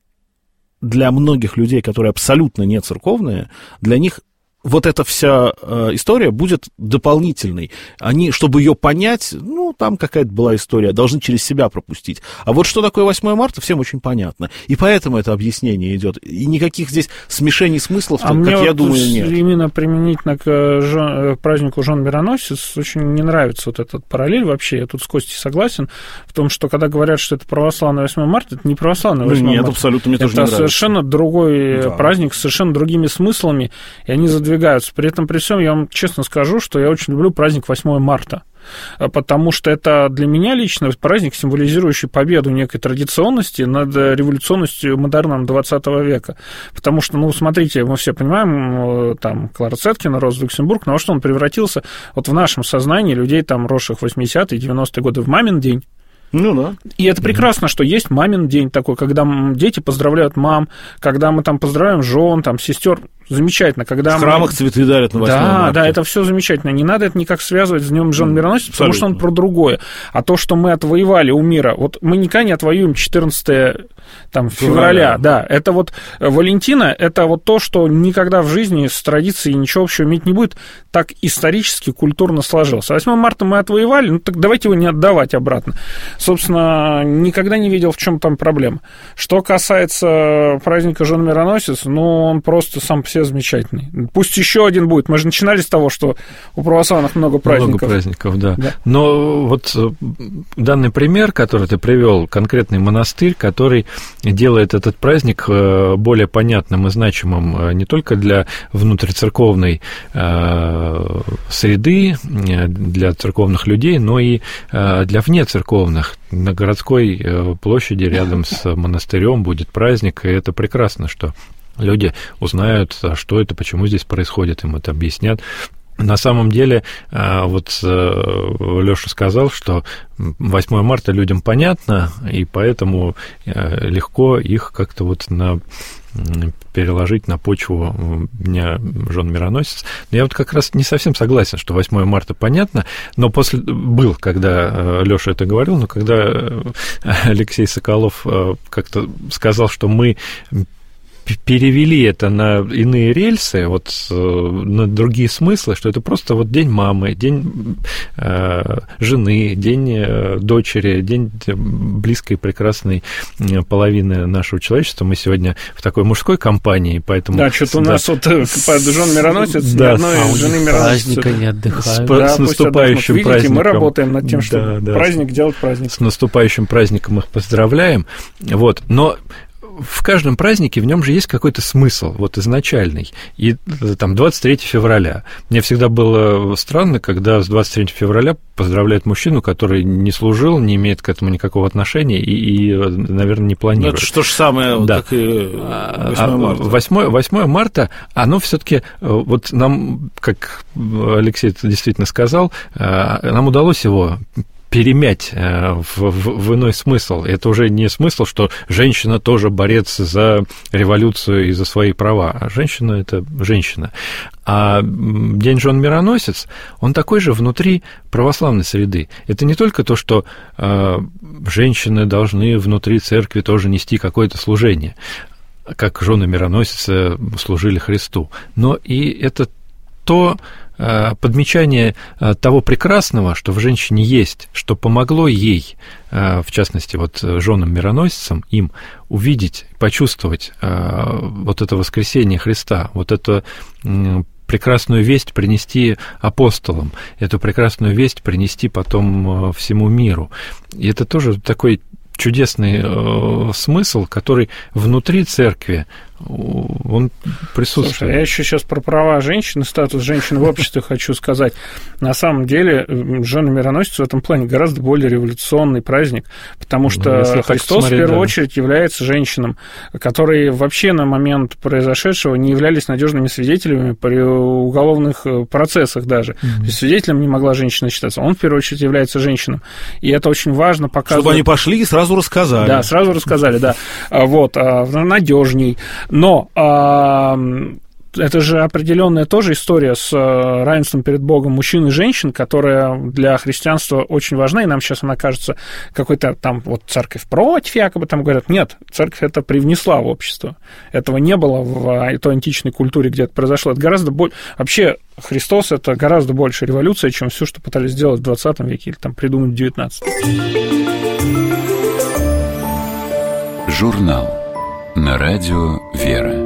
для многих людей, которые абсолютно не церковные, для них вот эта вся история будет дополнительной. Они, чтобы ее понять, ну, там какая-то была история, должны через себя пропустить. А вот что такое 8 марта, всем очень понятно. И поэтому это объяснение идет. И никаких здесь смешений смыслов, как я думаю, нет. Именно применительно к празднику Жен-Мироносец очень не нравится вот этот параллель вообще. Я тут с Костей согласен в том, что когда говорят, что это православный 8 марта, это не православный 8 марта. Нет, абсолютно, мне тоже не нравится. Это совершенно другой праздник, с совершенно другими смыслами, и они задвигаются. При этом, при всем, я вам честно скажу, что я очень люблю праздник 8 марта, потому что это для меня лично праздник, символизирующий победу некой традиционности над революционностью модерном 20 века. Потому что, ну, смотрите, мы все понимаем, там, Клара Цеткина, Роза Люксембург, но во что он превратился вот в нашем сознании людей, там, росших в 80-е, 90-е годы, в мамин день. Ну да. И это прекрасно, что есть мамин день такой, когда дети поздравляют мам, когда мы там поздравляем жен, там, сестер. Замечательно, когда в храмах цветы дарят на 8 марта. Да, это все замечательно. Не надо это никак связывать с Днем Жен-Мироносец, потому что он про другое. А то, что мы отвоевали у мира, вот мы никогда не отвоюем 14 февраля. Да, это вот Валентина, это вот то, что никогда в жизни с традицией ничего общего иметь не будет, так исторически, культурно сложилось. 8 марта мы отвоевали, ну так давайте его не отдавать обратно. Собственно, никогда не видел, в чем там проблема. Что касается праздника Жен-Мироносец, ну, он просто сам по себе замечательный. Пусть еще один будет. Мы же начинали с того, что у православных много праздников. Много праздников, да. Но вот данный пример, который ты привел, конкретный монастырь, который делает этот праздник более понятным и значимым не только для внутрицерковной среды, для церковных людей, но и для внецерковных. На городской площади рядом с монастырем будет праздник, и это прекрасно, что люди узнают, что это, почему здесь происходит, им это объяснят. На самом деле, вот Лёша сказал, что 8 марта людям понятно, и поэтому легко их как-то вот переложить на почву Дня Жен-Мироносец. Но я вот как раз не совсем согласен, что 8 марта понятно, но когда Лёша это говорил, но когда Алексей Соколов как-то сказал, что мы перевели это на иные рельсы, вот на другие смыслы, что это просто вот день мамы, день жены, день дочери, день близкой прекрасной половины нашего человечества. Мы сегодня в такой мужской компании, поэтому... Да, что-то у нас вот под Жен-Мироносец ни одной жены Мироносец. Праздника не отдыхают. С наступающим Видите, праздником. Мы работаем над тем, чтобы праздник делать праздник. С наступающим праздником их поздравляем. Вот, но в каждом празднике в нем же есть какой-то смысл, вот изначальный. И там 23 февраля. Мне всегда было странно, когда с 23 февраля поздравляют мужчину, который не служил, не имеет к этому никакого отношения и наверное, не планирует. Ну, это что же самое, да. Как и 8 марта. 8 марта, оно все-таки, вот нам, как Алексей действительно сказал, нам удалось его перемять в иной смысл. Это уже не смысл, что женщина тоже борец за революцию и за свои права. А женщина – это женщина. А День Жен-Мироносец, он такой же внутри православной среды. Это не только то, что женщины должны внутри церкви тоже нести какое-то служение, как жены мироносицы служили Христу, но и это то подмечание того прекрасного, что в женщине есть, что помогло ей, в частности, вот женам-мироносицам, им увидеть, почувствовать вот это воскресение Христа, вот это прекрасную весть принести апостолам, эту прекрасную весть принести потом всему миру. И это тоже такой чудесный смысл, который внутри церкви, он присутствует. Слушай, я еще сейчас про права женщины, статус женщины в обществе хочу сказать. На самом деле, жены-мироносицы в этом плане гораздо более революционный праздник, потому что Христос в первую очередь является женщинам, которые вообще на момент произошедшего не являлись надежными свидетелями при уголовных процессах даже. То есть свидетелем не могла женщина считаться. Он в первую очередь является женщинам. И это очень важно показывать. Чтобы они пошли и сразу рассказали. Да, сразу рассказали, да. Вот, надежней. Но это же определенная тоже история с равенством перед Богом мужчин и женщин, которая для христианства очень важна, и нам сейчас она кажется какой-то там вот церковь против, якобы там говорят. Нет, церковь это привнесла в общество. Этого не было в той античной культуре, где это произошло. Это гораздо больше... Вообще Христос это гораздо больше революция, чем все, что пытались сделать в 20 веке или там придумать в 19. Журнал на радио «Вера».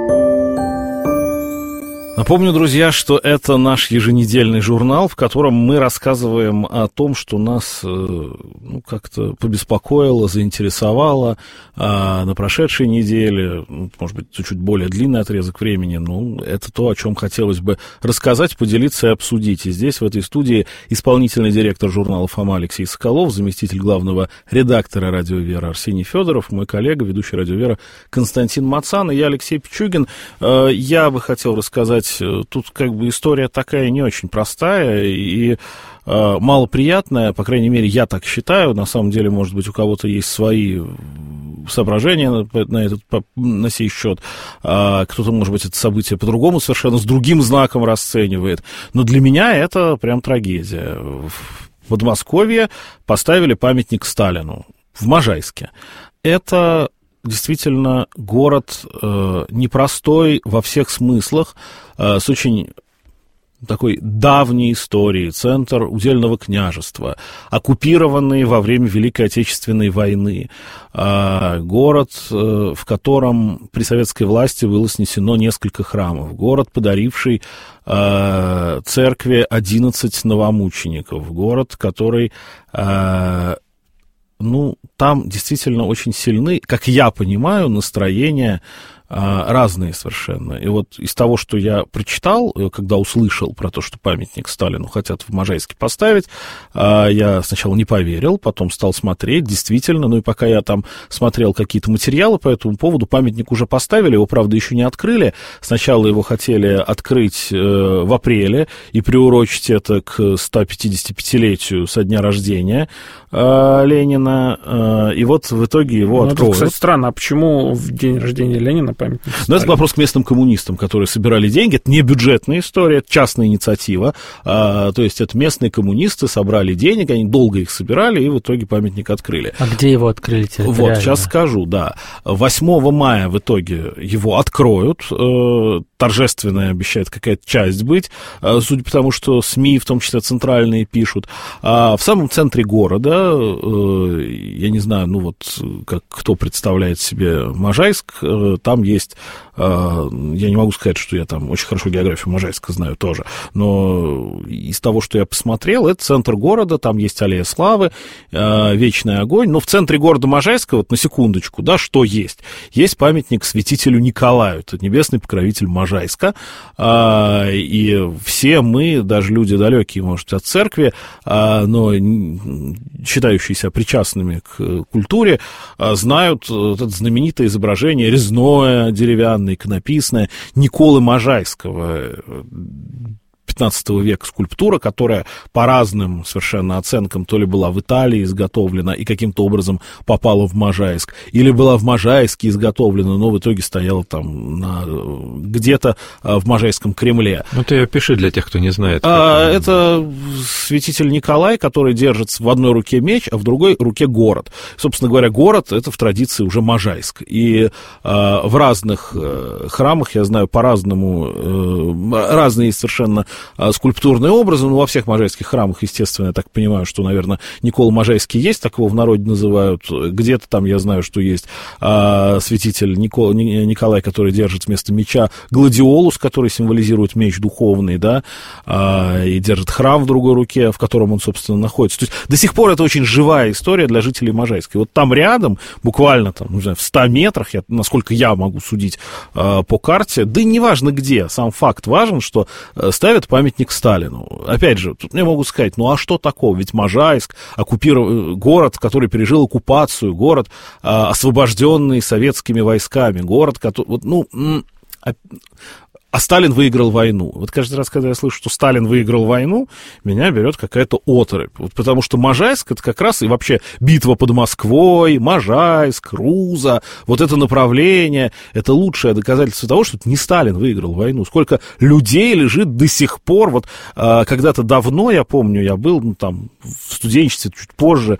Напомню, друзья, что это наш еженедельный журнал, в котором мы рассказываем о том, что нас как-то побеспокоило, заинтересовало на прошедшей неделе, может быть, чуть более длинный отрезок времени, но это то, о чем хотелось бы рассказать, поделиться и обсудить. И здесь, в этой студии, исполнительный директор журнала «Фома» Алексей Соколов, заместитель главного редактора «Радио Вера» Арсений Федоров, мой коллега, ведущий «Радио Вера» Константин Мацан, и я, Алексей Пичугин. Я бы хотел рассказать, тут как бы история такая не очень простая и малоприятная, по крайней мере, я так считаю. На самом деле, может быть, у кого-то есть свои соображения на сей счет. Кто-то, может быть, это событие по-другому совершенно с другим знаком расценивает. Но для меня это прям трагедия. В Подмосковье поставили памятник Сталину в Можайске. Это действительно город непростой во всех смыслах, с очень такой давней историей, центр удельного княжества, оккупированный во время Великой Отечественной войны, город, в котором при советской власти было снесено несколько храмов, город, подаривший церкви 11 новомучеников, город, который... там действительно очень сильны, как я понимаю, настроения разные совершенно. И вот из того, что я прочитал, когда услышал про то, что памятник Сталину хотят в Можайске поставить, я сначала не поверил, потом стал смотреть, действительно, и пока я там смотрел какие-то материалы по этому поводу, памятник уже поставили, его, правда, еще не открыли. Сначала его хотели открыть в апреле и приурочить это к 155-летию со дня рождения Ленина, и вот в итоге его откроют. Это, кстати, странно, а почему в день рождения Ленина памятник? Но это вопрос к местным коммунистам, которые собирали деньги. Это не бюджетная история, это частная инициатива. То есть это местные коммунисты собрали денег, они долго их собирали, и в итоге памятник открыли. А где его открыли территориально? Вот, сейчас скажу, да. 8 мая в итоге его откроют. Торжественная обещает какая-то часть быть, судя по тому, что СМИ, в том числе центральные, пишут. В самом центре города, я не знаю, как кто представляет себе Можайск, там есть, я не могу сказать, что я там очень хорошо географию Можайска знаю тоже, но из того, что я посмотрел, это центр города, там есть аллея славы, вечный огонь, но в центре города Можайска, вот на секундочку, да, что есть? Есть памятник святителю Николаю, это небесный покровитель Можайска, и все мы, даже люди далекие, может, от церкви, но считающиеся причастными к культуре, знают это знаменитое изображение резное, деревянное, иконописное Николы Можайского, 15 века скульптура, которая по разным совершенно оценкам то ли была в Италии изготовлена и каким-то образом попала в Можайск, или была в Можайске изготовлена, но в итоге стояла там где-то в Можайском Кремле. Ну, ты опиши для тех, кто не знает. Это святитель Николай, который держит в одной руке меч, а в другой руке город. Собственно говоря, город — это в традиции уже Можайск. И в разных храмах, я знаю, по-разному, разные совершенно скульптурные образы, но во всех можайских храмах, естественно, я так понимаю, что, наверное, Никола Можайский есть, так его в народе называют. Где-то там я знаю, что есть святитель Николай, который держит вместо меча гладиолус, который символизирует меч духовный, да, и держит храм в другой руке, в котором он, собственно, находится. То есть до сих пор это очень живая история для жителей Можайска. И вот там рядом, буквально там, не знаю, в 100 метрах, насколько я могу судить по карте, да и неважно где, сам факт важен, что ставят памятник Сталину. Опять же, тут мне могут сказать, ну а что такого? Ведь Можайск, город, который пережил оккупацию, город, освобожденный советскими войсками, город, который... Вот, ну, а Сталин выиграл войну. Вот каждый раз, когда я слышу, что Сталин выиграл войну, меня берет какая-то оторопь. Вот потому что Можайск — это как раз и вообще битва под Москвой, Можайск, Руза, вот это направление, это лучшее доказательство того, что это не Сталин выиграл войну. Сколько людей лежит до сих пор. Вот когда-то давно, я помню, я был, ну, там, в студенчестве, чуть позже,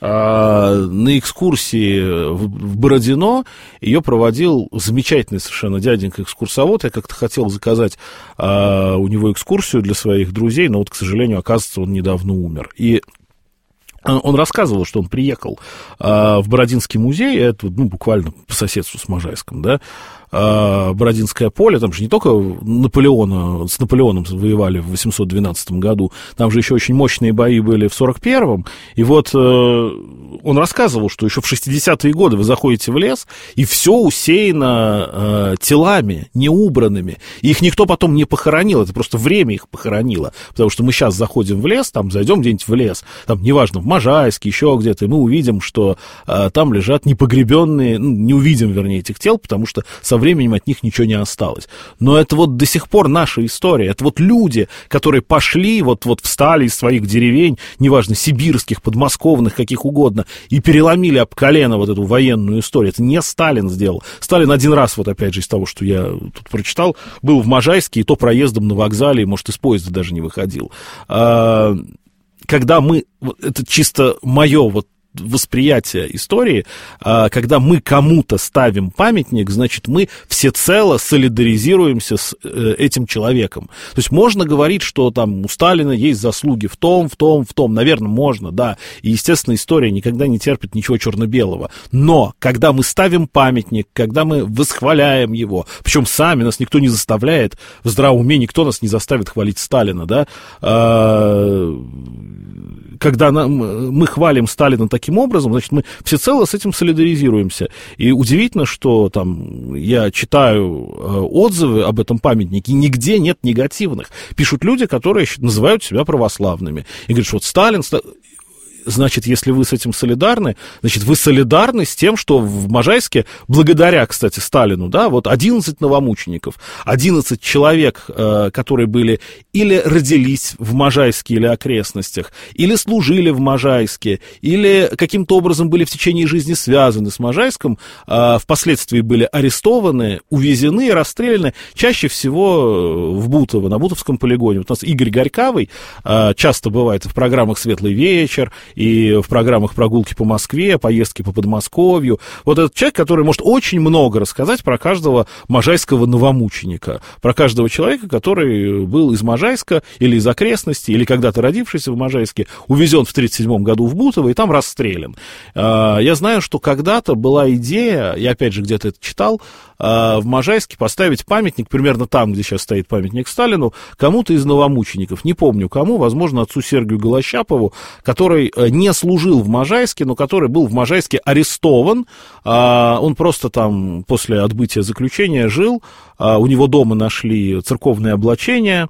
на экскурсии в Бородино. Ее проводил замечательный совершенно дяденька-экскурсовод. Я как-то хотел заказать у него экскурсию для своих друзей, но вот, к сожалению, оказывается, он недавно умер. И он рассказывал, что он приехал в Бородинский музей, это, ну, буквально по соседству с Можайском, да, Бородинское поле, там же не только с Наполеоном воевали в 812 году, там же еще очень мощные бои были в 41-м, и вот он рассказывал, что еще в 60-е годы вы заходите в лес, и все усеяно телами, неубранными, и их никто потом не похоронил, это просто время их похоронило, потому что мы сейчас заходим в лес, там зайдем где-нибудь в лес, там, неважно, в Можайске, еще где-то, и мы увидим, что там лежат непогребенные, ну, не увидим, вернее, этих тел, потому что со временем от них ничего не осталось. Но это вот до сих пор наша история. Это вот люди, которые пошли, вот встали из своих деревень, неважно, сибирских, подмосковных, каких угодно, и переломили об колено вот эту военную историю. Это не Сталин сделал. Сталин один раз, вот опять же, из того, что я тут прочитал, был в Можайске, и то проездом на вокзале, и, может, из поезда даже не выходил. Когда мы, это чисто мое вот восприятие истории, когда мы кому-то ставим памятник, значит, мы всецело солидаризируемся с этим человеком. То есть можно говорить, что там у Сталина есть заслуги в том. Наверное, можно, да. И, естественно, история никогда не терпит ничего черно-белого. Но когда мы ставим памятник, когда мы восхваляем его, причем сами нас никто не заставляет, в здравом уме никто нас не заставит хвалить Сталина, да, когда мы хвалим Сталина таким образом, значит, мы всецело с этим солидаризируемся. И удивительно, что там я читаю отзывы об этом памятнике, и нигде нет негативных. Пишут люди, которые называют себя православными. И говорят, что вот Сталин... Значит, если вы с этим солидарны, значит, вы солидарны с тем, что в Можайске, благодаря, кстати, Сталину, да, вот 11 новомучеников, 11 человек, которые были или родились в Можайске или окрестностях, или служили в Можайске, или каким-то образом были в течение жизни связаны с Можайском, впоследствии были арестованы, увезены и расстреляны, чаще всего в Бутово, на Бутовском полигоне. Вот у нас Игорь Горькавый часто бывает в программах «Светлый вечер», и в программах «Прогулки по Москве», «Поездки по Подмосковью». Вот этот человек, который может очень много рассказать про каждого можайского новомученика, про каждого человека, который был из Можайска или из окрестностей, или когда-то родившийся в Можайске, увезен в 1937 году в Бутово и там расстрелян. Я знаю, что когда-то была идея, я опять же где-то это читал, в Можайске поставить памятник, примерно там, где сейчас стоит памятник Сталину, кому-то из новомучеников. Не помню кому, возможно, отцу Сергию Голощапову, который не служил в Можайске, но который был в Можайске арестован. Он просто там после отбытия заключения жил, у него дома нашли церковное облачение,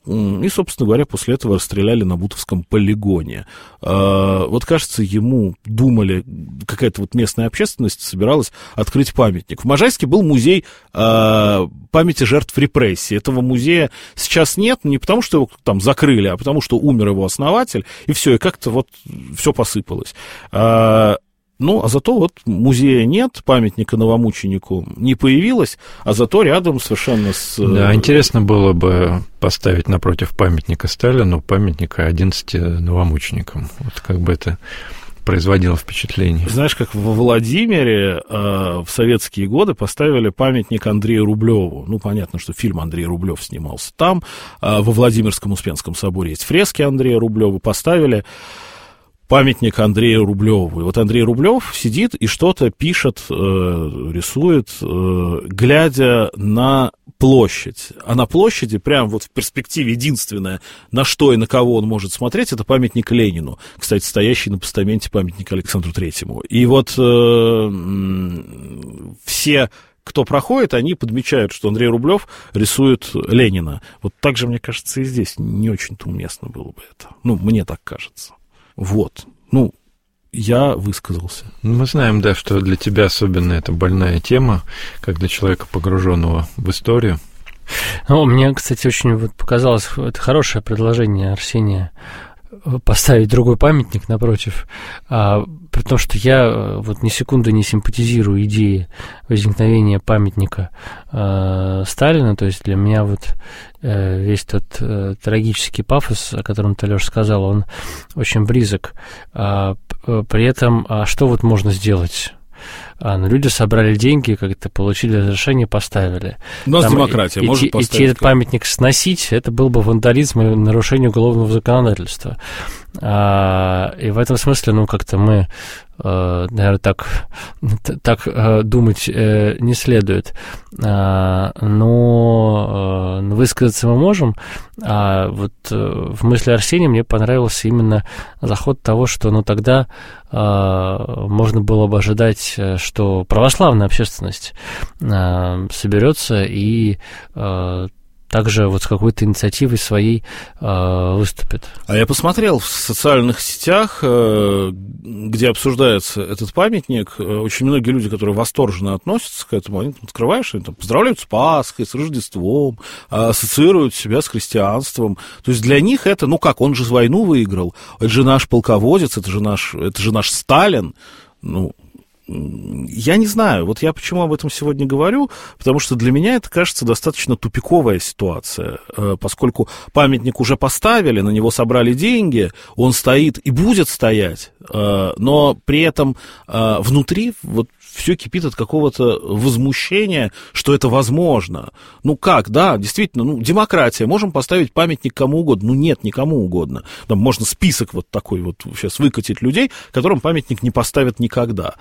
и, собственно говоря, после этого расстреляли на Бутовском полигоне. Вот, кажется, ему думали, какая-то вот местная общественность собиралась открыть памятник. В Можайске был музей памяти жертв репрессий. Этого музея сейчас нет, не потому, что его там закрыли, а потому, что умер его основатель, и все, и как-то вот все посыпалось. Ну, а зато вот музея нет, памятника новомученику не появилось, а зато рядом совершенно с... Да, интересно было бы поставить напротив памятника Сталину памятника 11 новомученикам. Вот как бы это производило впечатление. Знаешь, как во Владимире в советские годы поставили памятник Андрею Рублеву. Ну, понятно, что фильм Андрей Рублев снимался там. Во Владимирском Успенском соборе есть фрески Андрея Рублева. Поставили памятник Андрею Рублеву. И вот Андрей Рублев сидит и что-то пишет, рисует, глядя на площадь. А на площади, прям вот в перспективе единственное, на что и на кого он может смотреть, это памятник Ленину, кстати, стоящий на постаменте памятника Александру Третьему. И вот все, кто проходит, они подмечают, что Андрей Рублев рисует Ленина. Вот так же, мне кажется, и здесь не очень-то уместно было бы это. Ну, мне так кажется. Вот. Ну, я высказался. Мы знаем, да, что для тебя особенно это больная тема, как для человека, погруженного в историю. Ну, мне, кстати, очень вот показалось это хорошее предложение Арсения поставить другой памятник напротив, при том, что я вот ни секунды не симпатизирую идее возникновения памятника Сталина, то есть для меня вот весь тот трагический пафос, о котором ты, Лёш, сказал, он очень близок. При этом, что вот можно сделать? Ну, люди собрали деньги, как-то получили разрешение, поставили. У нас там демократия, может поставить. Идти этот памятник сносить, это был бы вандализм и нарушение уголовного законодательства. И в этом смысле, ну, как-то мы, наверное, так думать не следует. Но высказаться мы можем. А вот в мысли Арсения мне понравился именно заход того, что, ну, тогда можно было бы ожидать, что православная общественность соберется и также вот с какой-то инициативой своей выступит. А я посмотрел в социальных сетях, где обсуждается этот памятник, очень многие люди, которые восторженно относятся к этому, они там открываешь, они там поздравляют с Пасхой, с Рождеством, ассоциируют себя с христианством. То есть для них это, ну как, он же войну выиграл, это же наш полководец, это же наш Сталин. Ну, я не знаю, вот я почему об этом сегодня говорю, потому что для меня это кажется достаточно тупиковая ситуация, поскольку памятник уже поставили, на него собрали деньги, он стоит и будет стоять, но при этом внутри вот все кипит от какого-то возмущения, что это возможно. Ну как, да, действительно, ну, демократия, можем поставить памятник кому угодно. Ну нет, никому угодно. Там можно список вот такой вот сейчас выкатить людей, которым памятник не поставят никогда.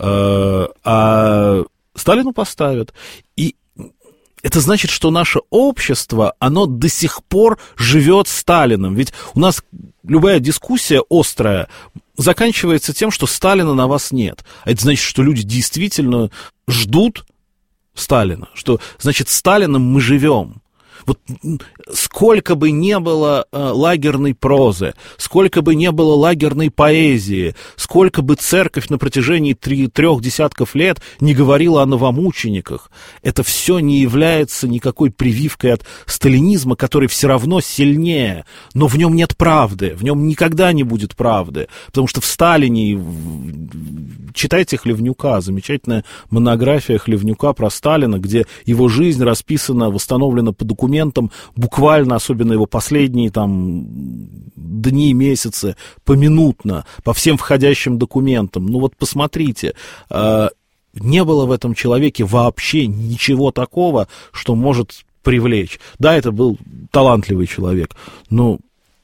А Сталину поставят. И это значит, что наше общество, оно до сих пор живет Сталином. Ведь у нас любая дискуссия острая заканчивается тем, что Сталина на вас нет. А это значит, что люди действительно ждут Сталина, что, значит, с Сталином мы живем. Вот сколько бы не было лагерной прозы, сколько бы не было лагерной поэзии, сколько бы церковь на протяжении 3 десятков лет не говорила о новомучениках, это все не является никакой прививкой от сталинизма, который все равно сильнее, но в нем нет правды, в нем никогда не будет правды, потому что в Сталине, читайте Хлевнюка, замечательная монография Хлевнюка про Сталина, где его жизнь расписана, восстановлена по документам, буквально, особенно его последние там дни, месяцы, поминутно, по всем входящим документам. Ну вот посмотрите, не было в этом человеке вообще ничего такого, что может привлечь. Да, это был талантливый человек, но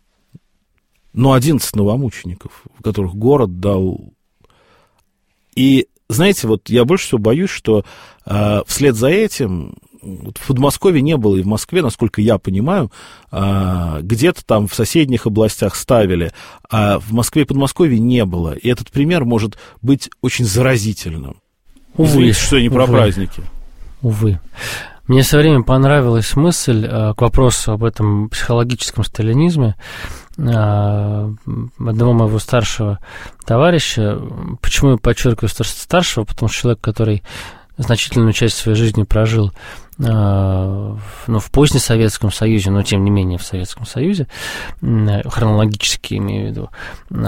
11 новомучеников, которых город дал. И, знаете, вот я больше всего боюсь, что вслед за этим в Подмосковье не было, и в Москве, насколько я понимаю, где-то там в соседних областях ставили, а в Москве и Подмосковье не было. И этот пример может быть очень заразительным. Извините, что я не про праздники. Увы. Мне со временем понравилась мысль к вопросу об этом психологическом сталинизме одного моего старшего товарища. Почему я подчеркиваю старшего? Потому что человек, который значительную часть своей жизни прожил в позднесоветском Союзе, но тем не менее в Советском Союзе, хронологически имею в виду,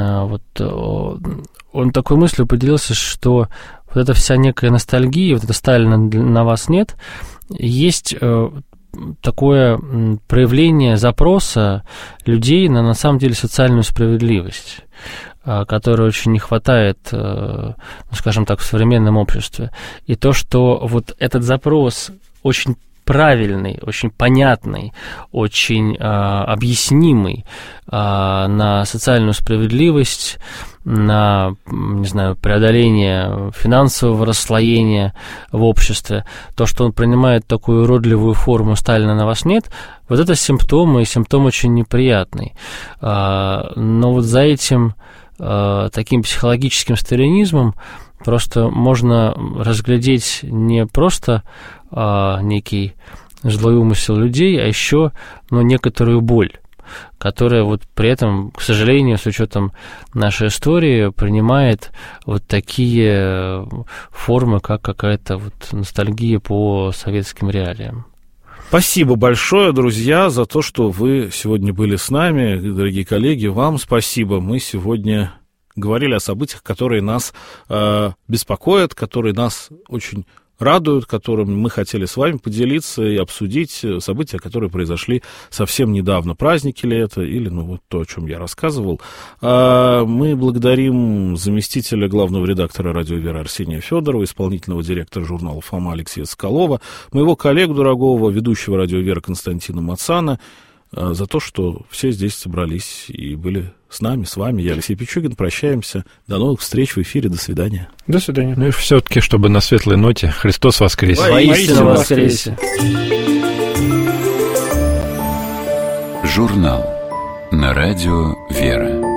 вот он такой мыслью поделился, что вот эта вся некая ностальгия, вот это «Сталина на вас нет», есть такое проявление запроса людей на самом деле социальную справедливость, которой очень не хватает, скажем так, в современном обществе. И то, что вот этот запрос очень правильный, очень понятный, очень объяснимый на социальную справедливость, на, не знаю, преодоление финансового расслоения в обществе, то, что он принимает такую уродливую форму «Сталина на вас нет», вот это симптом, и симптом очень неприятный. Но вот за этим таким психологическим сталинизмом просто можно разглядеть не просто некий злой умысел людей, а еще некоторую боль, которая вот при этом, к сожалению, с учетом нашей истории, принимает вот такие формы, как какая-то вот ностальгия по советским реалиям. Спасибо большое, друзья, за то, что вы сегодня были с нами, дорогие коллеги. Вам спасибо. Мы сегодня говорили о событиях, которые нас беспокоят, которые нас очень радуют, которыми мы хотели с вами поделиться и обсудить события, которые произошли совсем недавно. Праздники ли это, или вот то, о чем я рассказывал. Мы благодарим заместителя главного редактора «Радио Вера» Арсения Федорова, исполнительного директора журнала «Фома» Алексея Соколова, моего коллегу дорогого, ведущего «Радио Вера» Константина Мацана, за то, что все здесь собрались и были с нами, с вами. Я Алексей Пичугин. Прощаемся. До новых встреч в эфире. До свидания. До свидания. Ну и все-таки, чтобы на светлой ноте, Христос воскресе. Воистину воскресе. Журнал на радио «Вера».